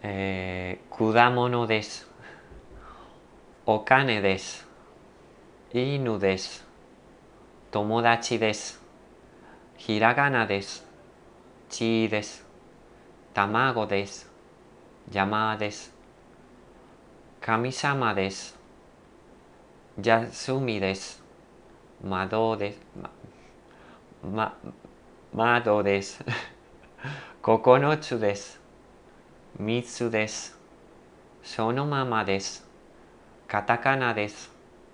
果物です。お金です。犬です。友達です。ひらがなです。ちです。卵です。山です。神様です。休みです。窓です。窓です。9つです。3つです。そのままです。カタカナです。